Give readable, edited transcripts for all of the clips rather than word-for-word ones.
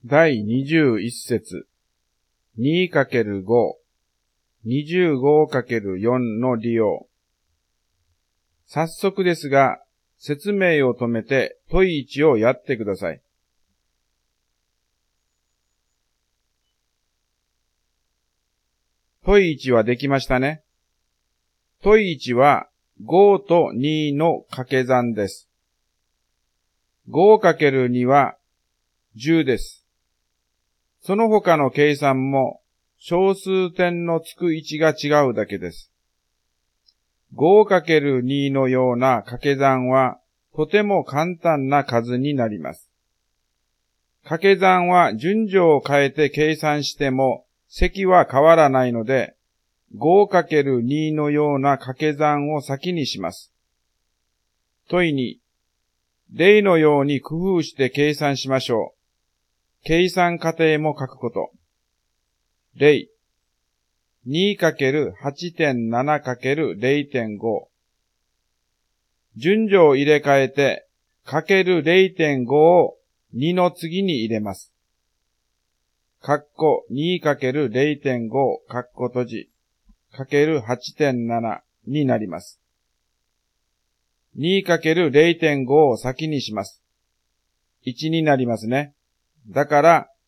第21節 2×5 25×4 の利用。早速ですが、説明を止めて問1をやってください。問1はできましたね。問1は5と2の掛け算です。5×2 は10です。その他の計算も小数点のつく位置が違うだけです。5×2 のような掛け算はとても簡単な数になります。掛け算は順序を変えて計算しても積は変わらないので、5×2 のような掛け算を先にします。問2、例のように工夫して計算しましょう。計算過程も書くこと。例、2×8.7×0.5。順序を入れ替えて、かける 0.5 を2の次に入れます。括弧 2×0.5 括弧閉じ、かける 8.7 になります。2×0.5 を先にします。1になりますね。だから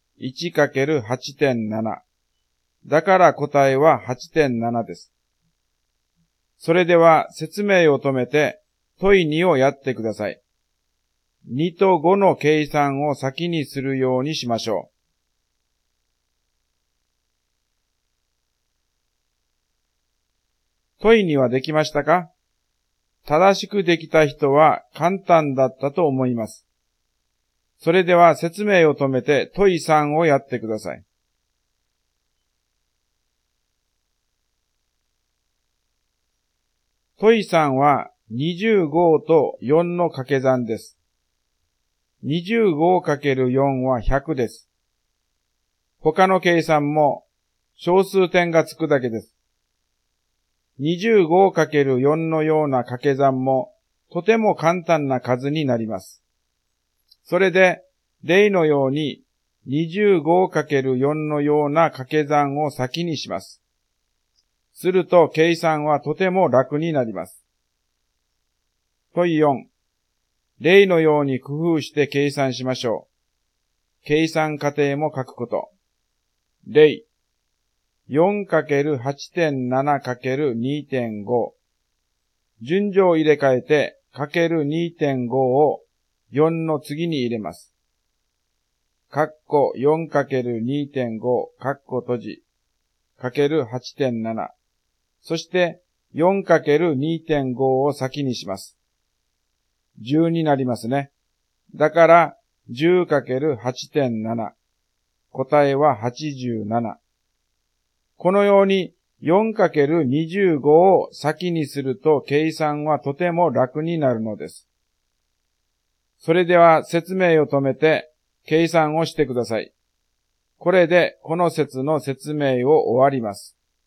1×8.7。だから答えは 8.7 です。それでは説明を止めて問2をやってください。2と5の計算を先にするようにしましょう。問2はできましたか？正しくできた人は簡単だったと思います。それでは説明を止めて問3をやってください。問3は25と4の掛け算です。25×4 は100です。他の計算も小数点がつくだけです。25×4 のような掛け算もとても簡単な数になります。それで例のように 25×4 のような掛け算を先にします。すると計算はとても楽になります。問4、例のように工夫して計算しましょう。計算過程も書くこと。例、4×8.7×2.5。順序を入れ替えて、かける 2.5 を4の次に入れます。括弧 4×2.5 括弧閉じ、かける 8.7。そして 4×2.5 を先にします。10になりますね。だから 10×8.7。答えは87。このように 4×25 を先にすると計算はとても楽になるのです。それでは説明を止めて計算をしてください。これでこの節の説明を終わります。